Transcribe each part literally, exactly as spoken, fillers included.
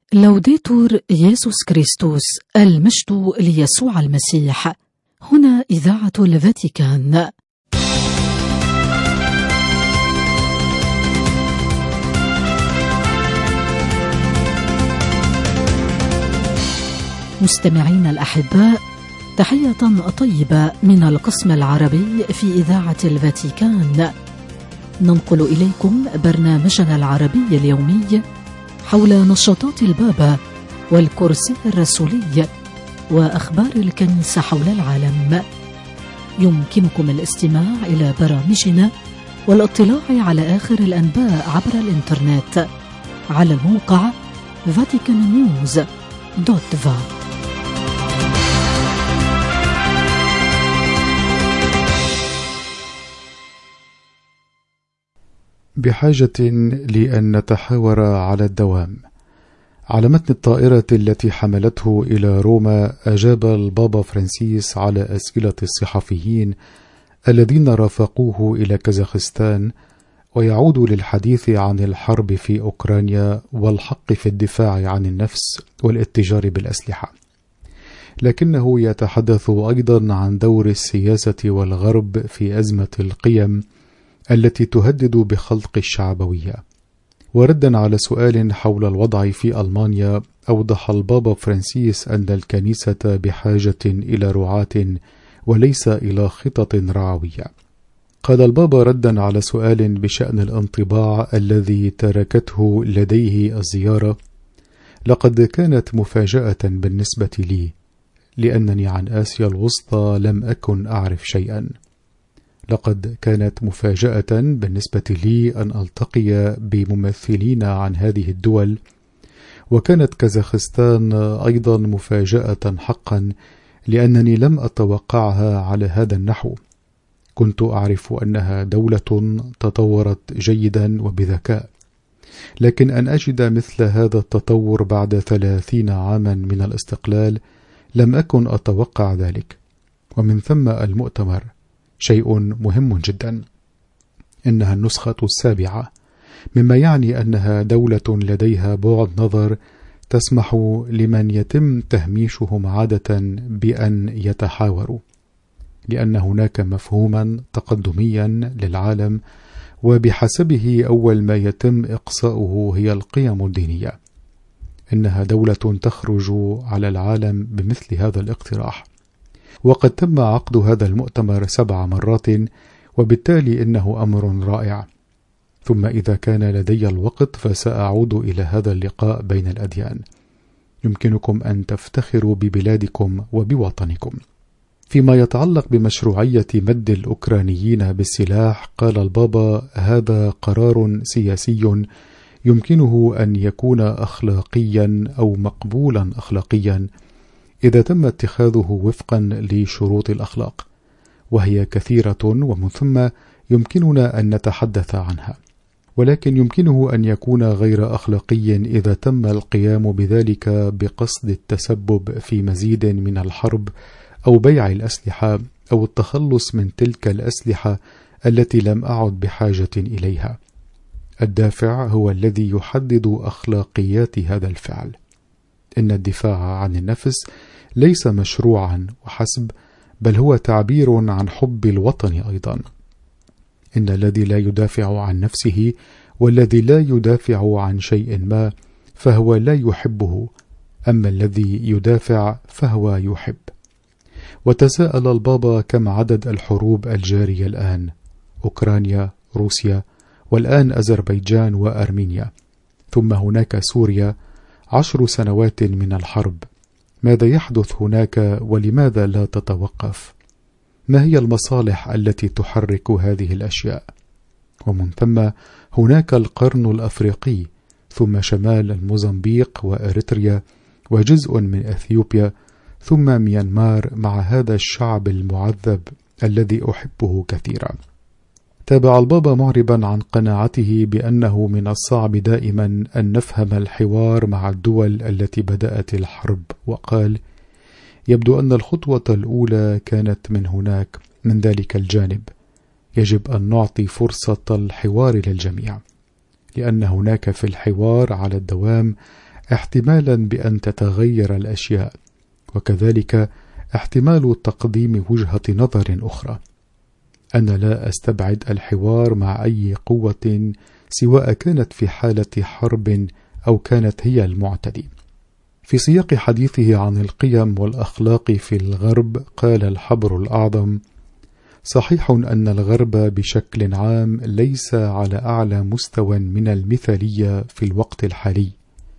لوديتور يسوع كريستوس، المجد ليسوع المسيح. هنا إذاعة الفاتيكان. مستمعين الأحباء، تحية طيبة من القسم العربي في إذاعة الفاتيكان. ننقل إليكم برنامجنا العربي اليومي حول نشاطات البابا والكرسي الرسولي وأخبار الكنيسة حول العالم. يمكنكم الاستماع إلى برامجنا والاطلاع على آخر الأنباء عبر الإنترنت على الموقع فاتيكان نيوز دوت فا. بحاجة لأن نتحاور على الدوام. على متن الطائرة التي حملته إلى روما، أجاب البابا فرانسيس على أسئلة الصحفيين الذين رافقوه إلى كازاخستان، ويعود للحديث عن الحرب في أوكرانيا والحق في الدفاع عن النفس والاتجار بالأسلحة، لكنه يتحدث أيضا عن دور السياسة والغرب في أزمة القيم التي تهدد بخلق الشعبوية. وردا على سؤال حول الوضع في ألمانيا، أوضح البابا فرانسيس أن الكنيسة بحاجة إلى رعاة وليس إلى خطط رعوية. قال البابا ردا على سؤال بشأن الانطباع الذي تركته لديه الزيارة: لقد كانت مفاجأة بالنسبة لي، لأنني عن آسيا الوسطى لم أكن أعرف شيئا. لقد كانت مفاجأة بالنسبة لي أن ألتقي بممثلين عن هذه الدول، وكانت كازاخستان أيضا مفاجأة حقا، لأنني لم أتوقعها على هذا النحو. كنت أعرف أنها دولة تطورت جيدا وبذكاء، لكن أن أجد مثل هذا التطور بعد ثلاثين عاما من الاستقلال لم أكن أتوقع ذلك. ومن ثم المؤتمر شيء مهم جدا، إنها النسخة السابعة، مما يعني أنها دولة لديها بعد نظر تسمح لمن يتم تهميشهم عادة بأن يتحاوروا، لأن هناك مفهوما تقدميا للعالم، وبحسبه أول ما يتم إقصاؤه هي القيم الدينية. إنها دولة تخرج على العالم بمثل هذا الاقتراح، وقد تم عقد هذا المؤتمر سبع مرات، وبالتالي إنه أمر رائع. ثم إذا كان لدي الوقت فسأعود إلى هذا اللقاء بين الأديان. يمكنكم أن تفتخروا ببلادكم وبوطنكم. فيما يتعلق بمشروعية مد الأوكرانيين بالسلاح، قال البابا: هذا قرار سياسي يمكنه أن يكون أخلاقيا أو مقبولا أخلاقيا إذا تم اتخاذه وفقا لشروط الأخلاق، وهي كثيرة ومن ثم يمكننا أن نتحدث عنها، ولكن يمكنه أن يكون غير أخلاقي إذا تم القيام بذلك بقصد التسبب في مزيد من الحرب أو بيع الأسلحة أو التخلص من تلك الأسلحة التي لم أعد بحاجة إليها. الدافع هو الذي يحدد أخلاقيات هذا الفعل. إن الدفاع عن النفس ليس مشروعا وحسب، بل هو تعبير عن حب الوطن أيضا. إن الذي لا يدافع عن نفسه والذي لا يدافع عن شيء ما فهو لا يحبه، أما الذي يدافع فهو يحب. وتساءل البابا: كم عدد الحروب الجارية الآن؟ أوكرانيا، روسيا، والآن أذربيجان وأرمينيا، ثم هناك سوريا، عشر سنوات من الحرب. ماذا يحدث هناك ولماذا لا تتوقف؟ ما هي المصالح التي تحرك هذه الأشياء؟ ومن ثم هناك القرن الأفريقي، ثم شمال الموزمبيق وإريتريا وجزء من أثيوبيا، ثم ميانمار مع هذا الشعب المعذب الذي أحبه كثيرا. تابع البابا معربا عن قناعته بأنه من الصعب دائما أن نفهم الحوار مع الدول التي بدأت الحرب، وقال: يبدو أن الخطوة الأولى كانت من هناك، من ذلك الجانب. يجب أن نعطي فرصة الحوار للجميع، لأن هناك في الحوار على الدوام احتمالا بأن تتغير الأشياء، وكذلك احتمال تقديم وجهة نظر أخرى. أنا لا أستبعد الحوار مع أي قوة سواء كانت في حالة حرب أو كانت هي المعتدي. في سياق حديثه عن القيم والأخلاق في الغرب قال الحبر الأعظم: صحيح أن الغرب بشكل عام ليس على أعلى مستوى من المثالية في الوقت الحالي،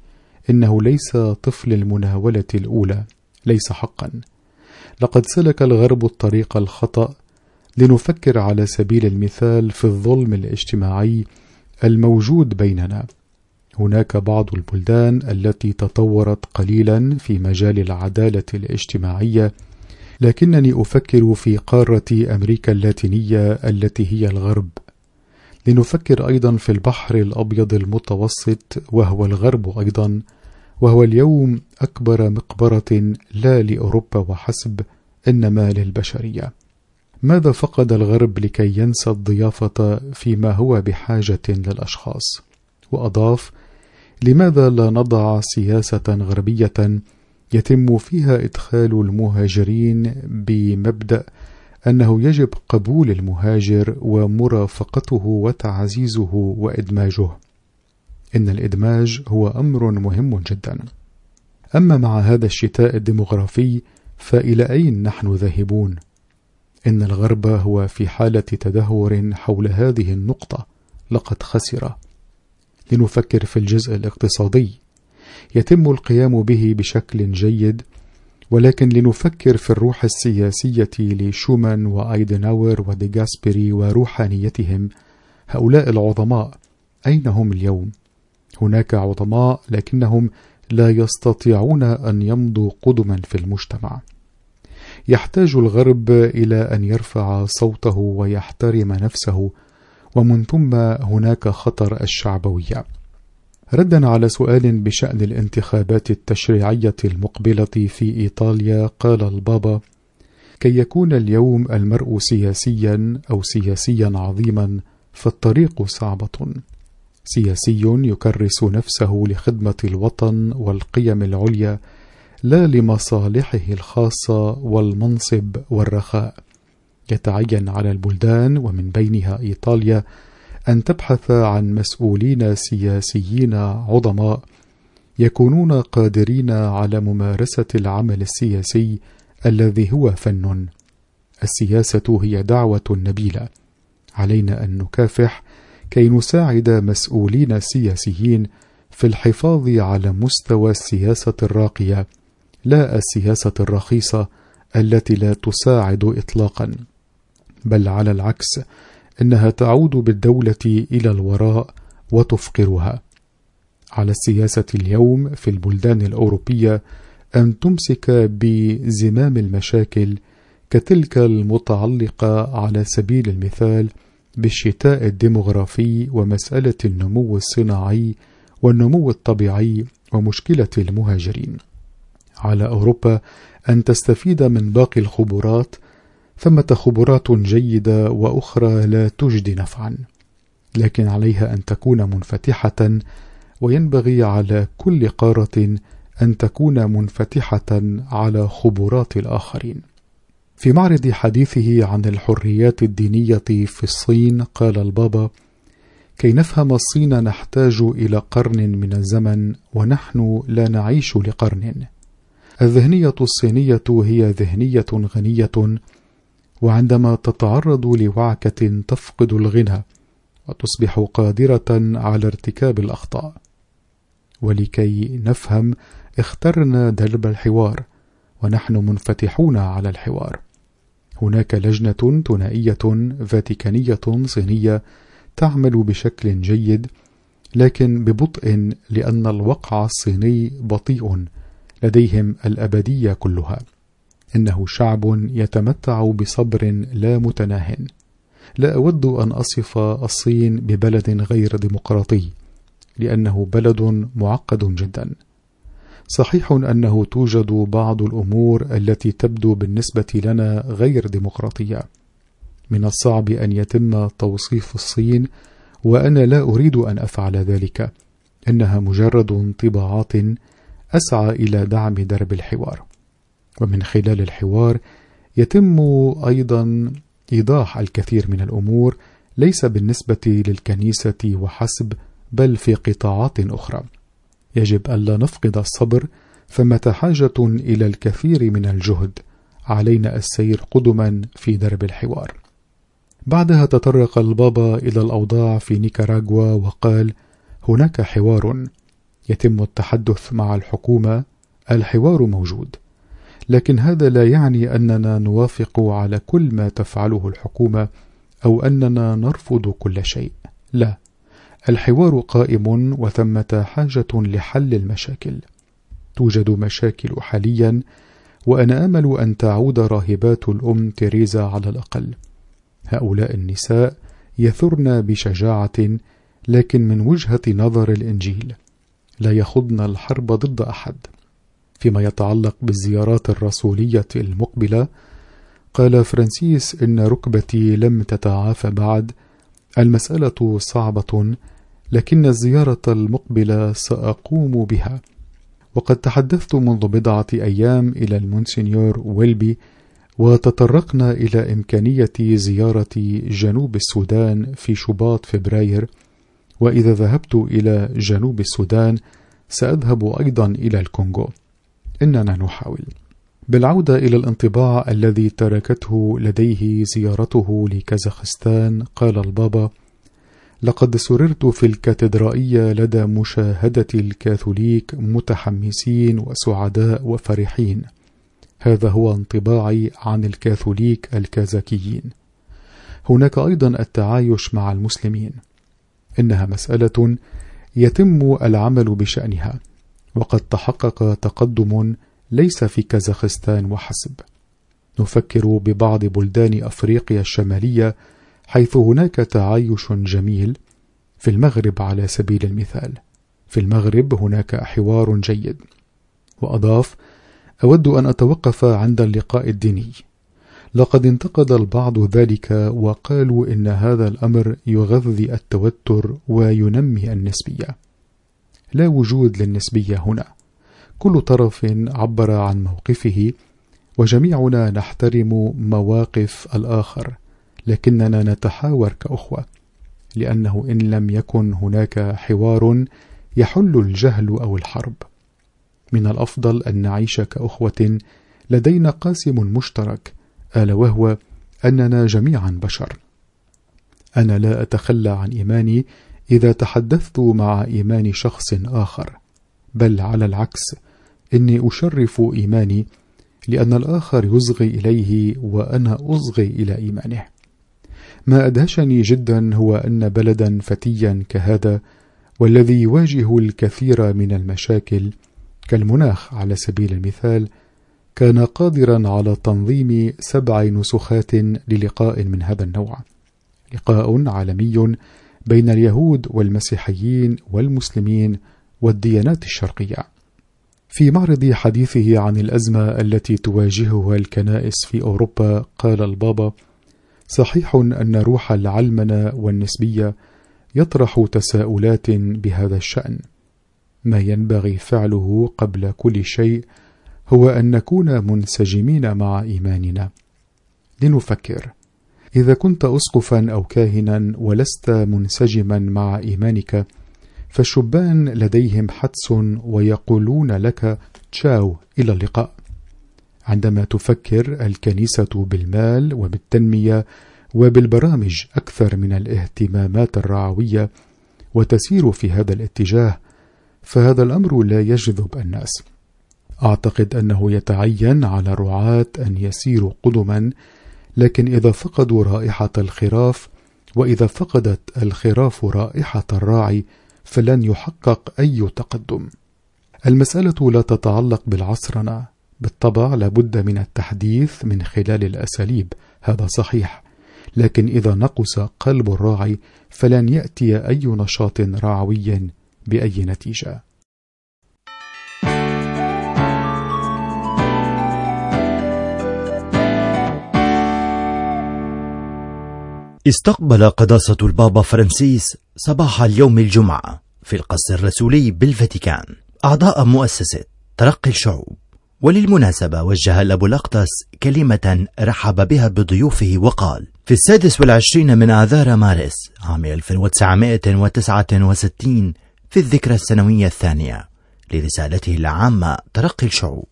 إنه ليس طفل المناولة الأولى، ليس حقا. لقد سلك الغرب الطريق الخطأ. لنفكر على سبيل المثال في الظلم الاجتماعي الموجود بيننا. هناك بعض البلدان التي تطورت قليلا في مجال العدالة الاجتماعية، لكنني أفكر في قارة أمريكا اللاتينية التي هي الغرب. لنفكر أيضا في البحر الأبيض المتوسط وهو الغرب أيضا، وهو اليوم أكبر مقبرة لا لأوروبا وحسب، إنما للبشرية. ماذا فقد الغرب لكي ينسى الضيافة فيما هو بحاجة للأشخاص؟ وأضاف: لماذا لا نضع سياسة غربية يتم فيها إدخال المهاجرين بمبدأ أنه يجب قبول المهاجر ومرافقته وتعزيزه وإدماجه؟ إن الإدماج هو أمر مهم جدا. أما مع هذا الشتاء الديمغرافي فإلى أين نحن ذاهبون؟ إن الغرب هو في حالة تدهور حول هذه النقطة، لقد خسر. لنفكر في الجزء الاقتصادي، يتم القيام به بشكل جيد، ولكن لنفكر في الروح السياسية لشومان وأيدناور وديغاسبري وروحانيتهم. هؤلاء العظماء أين هم اليوم؟ هناك عظماء لكنهم لا يستطيعون أن يمضوا قدما في المجتمع. يحتاج الغرب إلى أن يرفع صوته ويحترم نفسه، ومن ثم هناك خطر الشعبوية. ردا على سؤال بشأن الانتخابات التشريعية المقبلة في إيطاليا قال البابا: كي يكون اليوم المرء سياسيا أو سياسيا عظيما فالطريق صعبة. سياسي يكرس نفسه لخدمة الوطن والقيم العليا، لا لمصالحه الخاصة والمنصب والرخاء. يتعين على البلدان ومن بينها إيطاليا أن تبحث عن مسؤولين سياسيين عظماء يكونون قادرين على ممارسة العمل السياسي الذي هو فن. السياسة هي دعوة نبيلة، علينا أن نكافح كي نساعد مسؤولين سياسيين في الحفاظ على مستوى السياسة الراقية، لا السياسة الرخيصة التي لا تساعد إطلاقا، بل على العكس إنها تعود بالدولة إلى الوراء وتفقرها. على السياسة اليوم في البلدان الأوروبية أن تمسك بزمام المشاكل كتلك المتعلقة على سبيل المثال بالشتاء الديمغرافي ومسألة النمو الصناعي والنمو الطبيعي ومشكلة المهاجرين. على أوروبا أن تستفيد من باقي الخبرات. ثمة خبرات جيدة وأخرى لا تجدي نفعا، لكن عليها أن تكون منفتحة، وينبغي على كل قارة أن تكون منفتحة على خبرات الآخرين. في معرض حديثه عن الحريات الدينية في الصين قال البابا: كي نفهم الصين نحتاج إلى قرن من الزمن، ونحن لا نعيش لقرن. الذهنية الصينية هي ذهنية غنية، وعندما تتعرض لوعكة تفقد الغنى وتصبح قادرة على ارتكاب الأخطاء. ولكي نفهم اخترنا درب الحوار، ونحن منفتحون على الحوار. هناك لجنة ثنائية فاتيكانية صينية تعمل بشكل جيد، لكن ببطء، لأن الوقع الصيني بطيء، لديهم الأبدية كلها. إنه شعب يتمتع بصبر لا متناه. لا أود أن أصف الصين ببلد غير ديمقراطي، لأنه بلد معقد جدا. صحيح أنه توجد بعض الأمور التي تبدو بالنسبة لنا غير ديمقراطية. من الصعب أن يتم توصيف الصين، وأنا لا أريد أن أفعل ذلك، إنها مجرد انطباعات أسعى إلى دعم درب الحوار، ومن خلال الحوار يتم أيضا إيضاح الكثير من الأمور ليس بالنسبة للكنيسة وحسب، بل في قطاعات أخرى. يجب ألا نفقد الصبر، فمت حاجة إلى الكثير من الجهد، علينا السير قدما في درب الحوار. بعدها تطرق البابا إلى الأوضاع في نيكاراغوا وقال: هناك حوار يتم التحدث مع الحكومة، الحوار موجود، لكن هذا لا يعني أننا نوافق على كل ما تفعله الحكومة أو أننا نرفض كل شيء، لا، الحوار قائم وثمة حاجة لحل المشاكل. توجد مشاكل حاليا، وأنا آمل أن تعود راهبات الأم تيريزا على الأقل. هؤلاء النساء يثرن بشجاعة، لكن من وجهة نظر الإنجيل لا يخضن الحرب ضد أحد. فيما يتعلق بالزيارات الرسولية المقبلة، قال فرانسيس: إن ركبتي لم تتعافى بعد، المسألة صعبة، لكن الزيارة المقبلة سأقوم بها. وقد تحدثت منذ بضعة أيام إلى المونسينيور ويلبي، وتطرقنا إلى إمكانية زيارة جنوب السودان في شباط فبراير، وإذا ذهبت إلى جنوب السودان سأذهب أيضا إلى الكونغو. إننا نحاول. بالعودة إلى الانطباع الذي تركته لديه زيارته لكازاخستان، قال البابا: لقد سررت في الكاتدرائية لدى مشاهدة الكاثوليك متحمسين وسعداء وفرحين. هذا هو انطباعي عن الكاثوليك الكازاكيين. هناك أيضا التعايش مع المسلمين، إنها مسألة يتم العمل بشأنها، وقد تحقق تقدم ليس في كازاخستان وحسب. نفكر ببعض بلدان أفريقيا الشمالية حيث هناك تعايش جميل، في المغرب على سبيل المثال. في المغرب هناك حوار جيد. وأضاف: أود أن أتوقف عند اللقاء الديني. لقد انتقد البعض ذلك وقالوا إن هذا الأمر يغذي التوتر وينمي النسبية. لا وجود للنسبية هنا، كل طرف عبر عن موقفه، وجميعنا نحترم مواقف الآخر، لكننا نتحاور كأخوة، لأنه إن لم يكن هناك حوار يحل الجهل أو الحرب. من الأفضل أن نعيش كأخوة لدينا قاسم مشترك، ألا وهو أننا جميعا بشر. أنا لا أتخلى عن إيماني إذا تحدثت مع إيمان شخص آخر، بل على العكس، إني أشرف إيماني لأن الآخر يصغي إليه وأنا أصغي إلى إيمانه. ما أدهشني جدا هو أن بلدا فتيا كهذا، والذي يواجه الكثير من المشاكل كالمناخ على سبيل المثال، كان قادرا على تنظيم سبع نسخات للقاء من هذا النوع، لقاء عالمي بين اليهود والمسيحيين والمسلمين والديانات الشرقية. في معرض حديثه عن الأزمة التي تواجهها الكنائس في أوروبا، قال البابا: صحيح أن روح العلمنة والنسبية يطرح تساؤلات بهذا الشأن. ما ينبغي فعله قبل كل شيء هو أن نكون منسجمين مع إيماننا. لنفكر: إذا كنت أسقفا أو كاهنا ولست منسجما مع إيمانك، فالشبان لديهم حدس ويقولون لك تشاو إلى اللقاء. عندما تفكر الكنيسة بالمال وبالتنمية وبالبرامج أكثر من الاهتمامات الرعوية وتسير في هذا الاتجاه، فهذا الأمر لا يجذب الناس. أعتقد أنه يتعين على الرعاة أن يسيروا قدما، لكن إذا فقدوا رائحة الخراف، وإذا فقدت الخراف رائحة الراعي، فلن يحقق أي تقدم. المسألة لا تتعلق بالعصرنة، بالطبع لابد من التحديث من خلال الأساليب، هذا صحيح، لكن إذا نقص قلب الراعي فلن يأتي أي نشاط رعوي بأي نتيجة. استقبل قداسة البابا فرانسيس صباح اليوم الجمعة في القصر الرسولي بالفاتيكان أعضاء مؤسسة ترقي الشعوب. وللمناسبة وجه الأب الأقدس كلمة رحب بها بضيوفه وقال: في السادس والعشرين من آذار مارس عام ألف وتسعمائة وتسعة وستين في الذكرى السنوية الثانية لرسالته العامة ترقي الشعوب،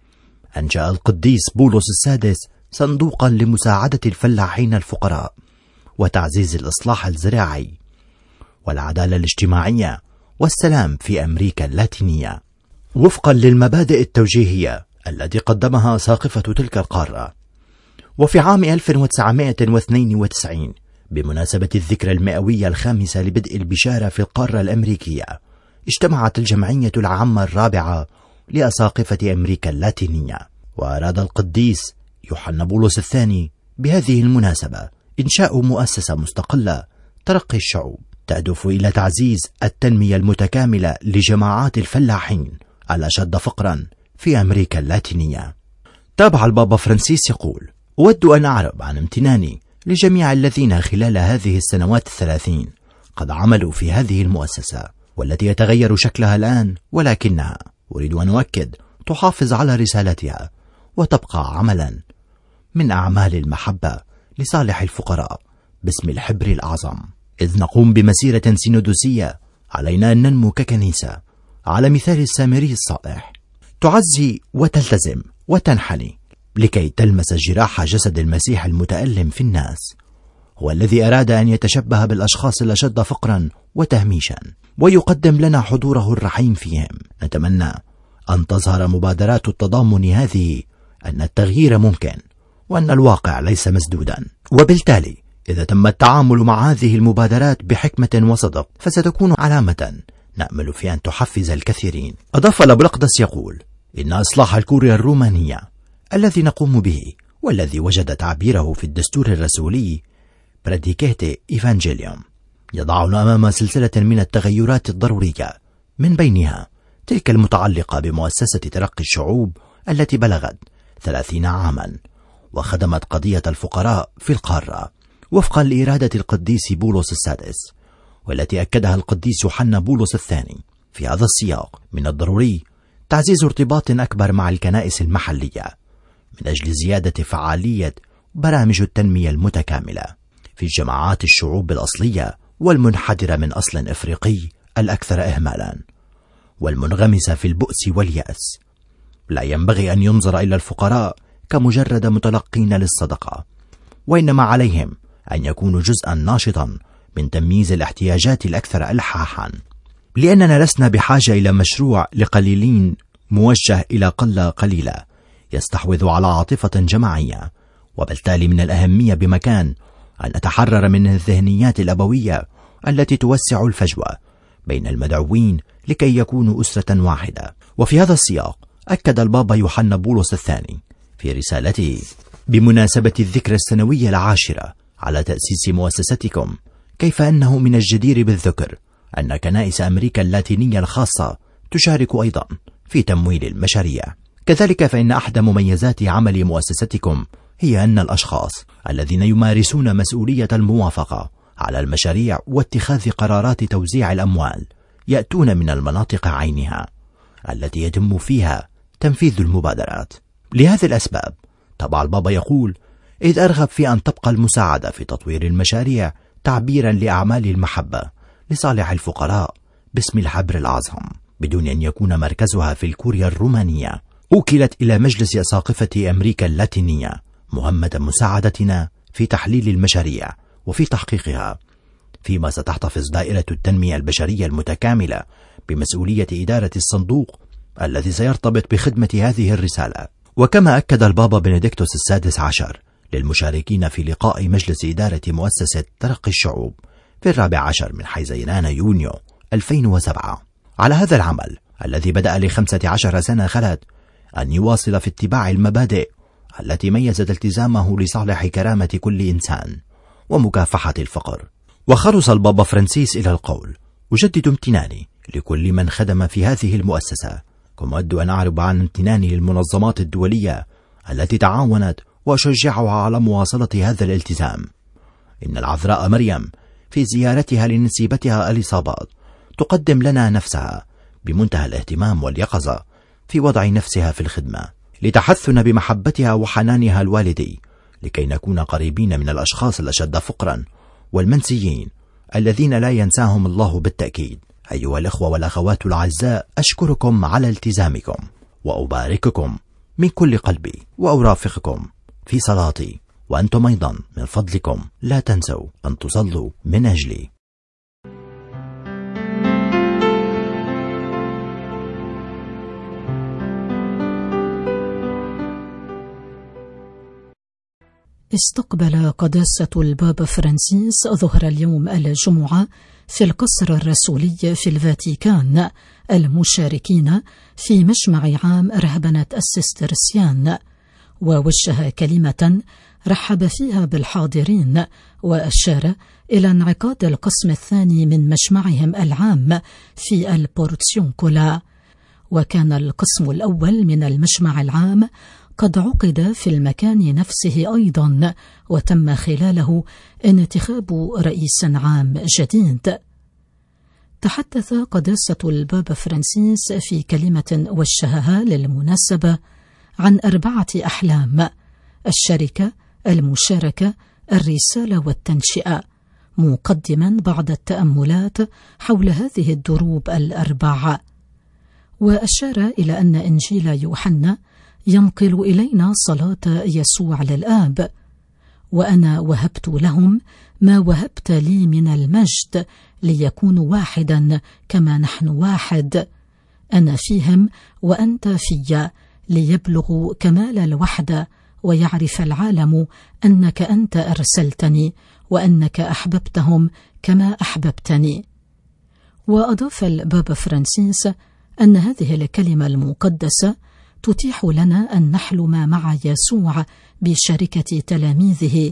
أنشأ القديس بولس السادس صندوقا لمساعدة الفلاحين الفقراء وتعزيز الإصلاح الزراعي والعدالة الاجتماعية والسلام في أمريكا اللاتينية، وفقا للمبادئ التوجيهية التي قدمها ساقفة تلك القارة. وفي عام ألف وتسعمائة واثنين وتسعين بمناسبة الذكرى المئوية الخامسة لبدء البشارة في القارة الأمريكية، اجتمعت الجمعية العامة الرابعة لأساقفة أمريكا اللاتينية، وأراد القديس يوحنا بولس الثاني بهذه المناسبة إنشاء مؤسسة مستقلة ترقي الشعوب تهدف إلى تعزيز التنمية المتكاملة لجماعات الفلاحين الأشد فقرا في أمريكا اللاتينية. تابع البابا فرانسيس يقول: أود أن أعرب عن امتناني لجميع الذين خلال هذه السنوات الثلاثين قد عملوا في هذه المؤسسة والتي يتغير شكلها الآن، ولكنها أريد أن أؤكد تحافظ على رسالتها وتبقى عملا من أعمال المحبة لصالح الفقراء باسم الحبر الأعظم. إذ نقوم بمسيرة سينودوسية علينا أن ننمو ككنيسة على مثال السامري الصالح، تعزي وتلتزم وتنحني لكي تلمس جراح جسد المسيح المتألم في الناس. هو الذي أراد أن يتشبه بالأشخاص الأشد فقرا وتهميشا ويقدم لنا حضوره الرحيم فيهم. نتمنى أن تظهر مبادرات التضامن هذه أن التغيير ممكن وأن الواقع ليس مسدودا، وبالتالي إذا تم التعامل مع هذه المبادرات بحكمة وصدق فستكون علامة نأمل في أن تحفز الكثيرين. أضاف الأب الأقدس يقول: إن إصلاح الكوريا الرومانية الذي نقوم به والذي وجد تعبيره في الدستور الرسولي براديكيتي إيفانجيليوم يضعنا أمام سلسلة من التغيرات الضرورية، من بينها تلك المتعلقة بمؤسسة ترقي الشعوب التي بلغت ثلاثين عاما وخدمت قضية الفقراء في القارة وفقا لإرادة القديس بولس السادس، والتي أكدها القديس يوحنا بولس الثاني. في هذا السياق من الضروري تعزيز ارتباط أكبر مع الكنائس المحلية من أجل زيادة فعالية برامج التنمية المتكاملة في جماعات الشعوب الأصلية والمنحدرة من أصل إفريقي الأكثر إهمالا والمنغمسة في البؤس واليأس. لا ينبغي أن ينظر إلى الفقراء كمجرد متلقين للصدقة، وإنما عليهم أن يكونوا جزءا ناشطا من تمييز الاحتياجات الأكثر إلحاحا، لأننا لسنا بحاجة إلى مشروع لقليلين موجه إلى قلة قليلة يستحوذ على عاطفة جماعية، وبالتالي من الأهمية بمكان أن نتحرر من الذهنيات الأبوية التي توسع الفجوة بين المدعوين لكي يكونوا أسرة واحدة. وفي هذا السياق أكد البابا يوحنا بولس الثاني في رسالته بمناسبة الذكرى السنوية العاشرة على تأسيس مؤسستكم كيف أنه من الجدير بالذكر أن كنائس أمريكا اللاتينية الخاصة تشارك أيضا في تمويل المشاريع. كذلك فإن أحد مميزات عمل مؤسستكم هي أن الأشخاص الذين يمارسون مسؤولية الموافقة على المشاريع واتخاذ قرارات توزيع الأموال يأتون من المناطق عينها التي يتم فيها تنفيذ المبادرات. لهذه الأسباب طبع البابا يقول: إذ أرغب في أن تبقى المساعدة في تطوير المشاريع تعبيرا لأعمال المحبة لصالح الفقراء باسم الحبر الأعظم بدون أن يكون مركزها في الكوريا الرومانية. أوكلت إلى مجلس أساقفة أمريكا اللاتينية مهمة مساعدتنا في تحليل المشاريع وفي تحقيقها، فيما ستحتفظ دائرة التنمية البشرية المتكاملة بمسؤولية إدارة الصندوق الذي سيرتبط بخدمة هذه الرسالة. وكما أكد البابا بنديكتوس السادس عشر للمشاركين في لقاء مجلس إدارة مؤسسة ترقي الشعوب في الرابع عشر من حزيران يونيو ألفين وسبعة على هذا العمل الذي بدأ لخمسة عشر سنة خلت أن يواصل في اتباع المبادئ التي ميزت التزامه لصالح كرامة كل إنسان ومكافحة الفقر. وخرص البابا فرانسيس إلى القول: أجدد امتناني لكل من خدم في هذه المؤسسة، كما أود أن أعرب عن امتناني للمنظمات الدولية التي تعاونت وأشجعها على مواصلة هذا الالتزام. إن العذراء مريم في زيارتها لنسيبتها إليصابات تقدم لنا نفسها بمنتهى الاهتمام واليقظة في وضع نفسها في الخدمة، لتحثنا بمحبتها وحنانها الوالدي، لكي نكون قريبين من الأشخاص الأشد فقرا والمنسيين الذين لا ينساهم الله بالتأكيد. أيها الأخوة والأخوات الأعزاء، أشكركم على التزامكم وأبارككم من كل قلبي وأرافقكم في صلاتي، وأنتم أيضا من فضلكم لا تنسوا أن تصلوا من أجلي. استقبل قداسة البابا فرانسيس ظهر اليوم الجمعة في القصر الرسولي في الفاتيكان المشاركين في مجمع عام رهبنة السسترسيان، ووجه كلمة رحب فيها بالحاضرين، وأشار إلى انعقاد القسم الثاني من مجمعهم العام في البورتيونكولا. وكان القسم الأول من المجمع العام قد عقد في المكان نفسه أيضا، وتم خلاله انتخاب رئيس عام جديد. تحدث قداسة البابا فرانسيس في كلمة وجهها للمناسبة عن أربعة أحلام: الشركة، المشاركة، الرسالة والتنشئة، مقدما بعض التأملات حول هذه الدروب الأربعة. وأشار إلى أن إنجيل يوحنا ينقل إلينا صلاة يسوع للآب: وأنا وهبت لهم ما وهبت لي من المجد ليكونوا واحدا كما نحن واحد، أنا فيهم وأنت في، ليبلغوا كمال الوحدة ويعرف العالم أنك أنت أرسلتني وأنك أحببتهم كما أحببتني. وأضاف البابا فرانسيس أن هذه الكلمة المقدسة تتيح لنا أن نحلم مع يسوع بشركة تلاميذه.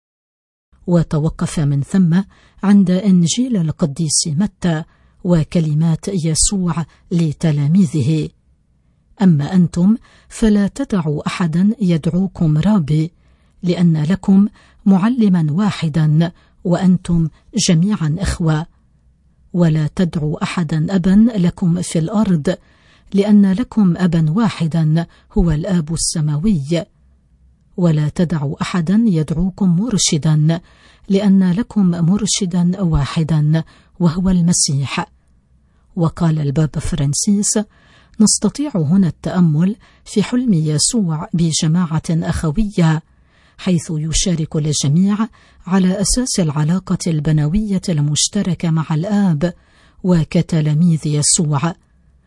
وتوقف من ثم عند إنجيل القديس متى وكلمات يسوع لتلاميذه: أما أنتم فلا تدعوا أحدا يدعوكم رابي، لأن لكم معلما واحدا وأنتم جميعا إخوة، ولا تدعوا أحدا أبا لكم في الأرض، لأن لكم أبا واحدا هو الآب السماوي، ولا تدعوا أحدا يدعوكم مرشدا، لأن لكم مرشدا واحدا وهو المسيح. وقال البابا فرانسيس: نستطيع هنا التأمل في حلم يسوع بجماعة أخوية، حيث يشارك الجميع على أساس العلاقة البنوية المشتركة مع الآب وكتلاميذ يسوع.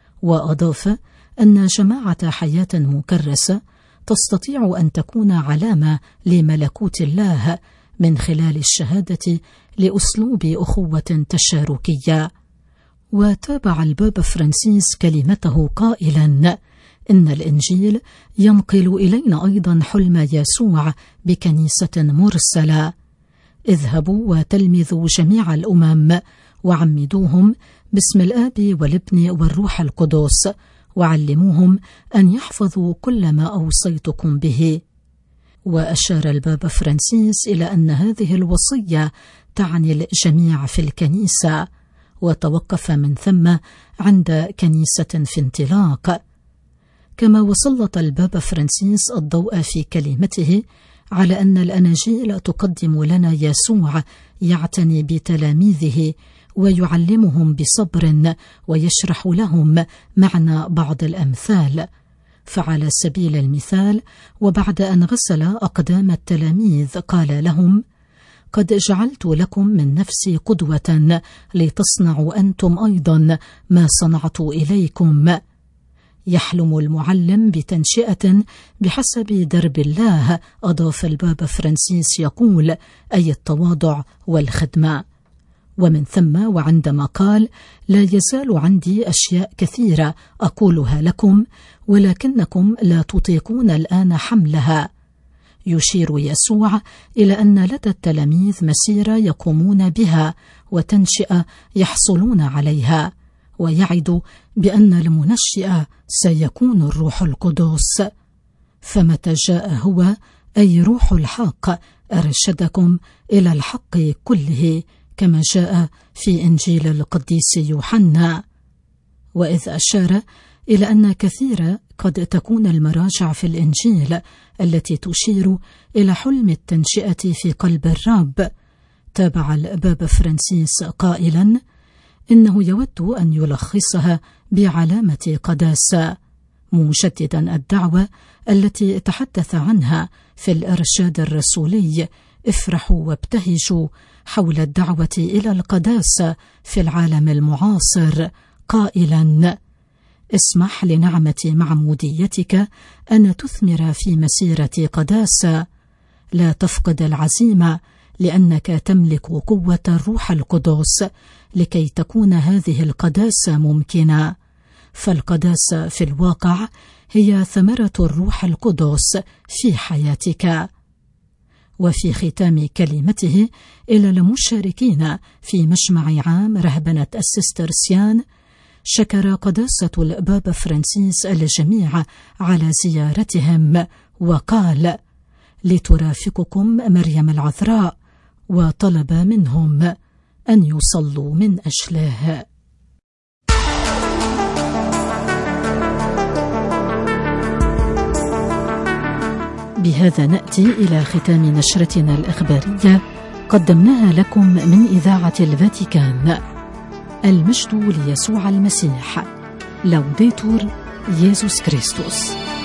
وأضاف أن جماعة حياة مكرسة تستطيع أن تكون علامة لملكوت الله من خلال الشهادة لأسلوب أخوة تشاركية. وتابع البابا فرانسيس كلمته قائلا: إن الإنجيل ينقل إلينا أيضا حلم يسوع بكنيسة مرسلة: اذهبوا وتلمذوا جميع الأمم وعمدوهم باسم الآب والابن والروح القدس، وعلموهم أن يحفظوا كل ما أوصيتكم به. وأشار البابا فرانسيس إلى أن هذه الوصية تعني الجميع في الكنيسة، وتوقف من ثم عند كنيسة في انطلاق. كما وسلط البابا فرانسيس الضوء في كلمته على أن الأناجيل تقدم لنا يسوع يعتني بتلاميذه ويعلمهم بصبر ويشرح لهم معنى بعض الأمثال. فعلى سبيل المثال، وبعد أن غسل أقدام التلاميذ قال لهم: قد جعلت لكم من نفسي قدوة لتصنعوا أنتم أيضا ما صنعت إليكم. يحلم المعلم بتنشئة بحسب درب الله، أضاف البابا فرانسيس يقول، أي التواضع والخدمة. ومن ثم وعندما قال: لا يزال عندي أشياء كثيرة أقولها لكم ولكنكم لا تطيقون الآن حملها، يشير يسوع إلى أن لدى التلاميذ مسيرة يقومون بها وتنشئة يحصلون عليها، ويعد بأن المنشئ سيكون الروح القدس. فمتى جاء هو، أي روح الحق، أرشدكم إلى الحق كله، كما جاء في إنجيل القديس يوحنا. وإذ أشار إلى أن كثيرا قد تكون المراجع في الإنجيل التي تشير إلى حلم التنشئة في قلب الرب، تابع البابا فرانسيس قائلا إنه يود أن يلخصها بعلامة قداسة، مجددا الدعوة التي تحدث عنها في الإرشاد الرسولي: افرحوا وابتهجوا حول الدعوة إلى القداسة في العالم المعاصر، قائلا: اسمح لنعمة معموديتك أن تثمر في مسيرة قداسة، لا تفقد العزيمة لأنك تملك قوة الروح القدس لكي تكون هذه القداسة ممكنة، فالقداسة في الواقع هي ثمرة الروح القدس في حياتك. وفي ختام كلمته إلى المشاركين في مجمع عام رهبنة السسترسيان، شكر قداسة البابا فرانسيس الجميع على زيارتهم وقال: لترافقكم مريم العذراء، وطلب منهم أن يصلوا من أجله. بهذا نأتي إلى ختام نشرتنا الإخبارية قدمناها لكم من إذاعة الفاتيكان. المجد ليسوع المسيح. لوديتور يسوع كريستوس.